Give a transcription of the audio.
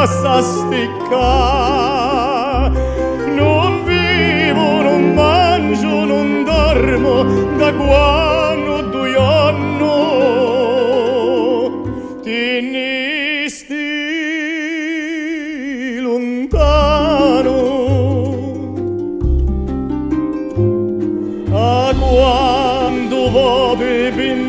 passa a sticcare. Non vivo, non mangio, non dormo da quando 2 anni ti nisti lontano. A quando vo bevin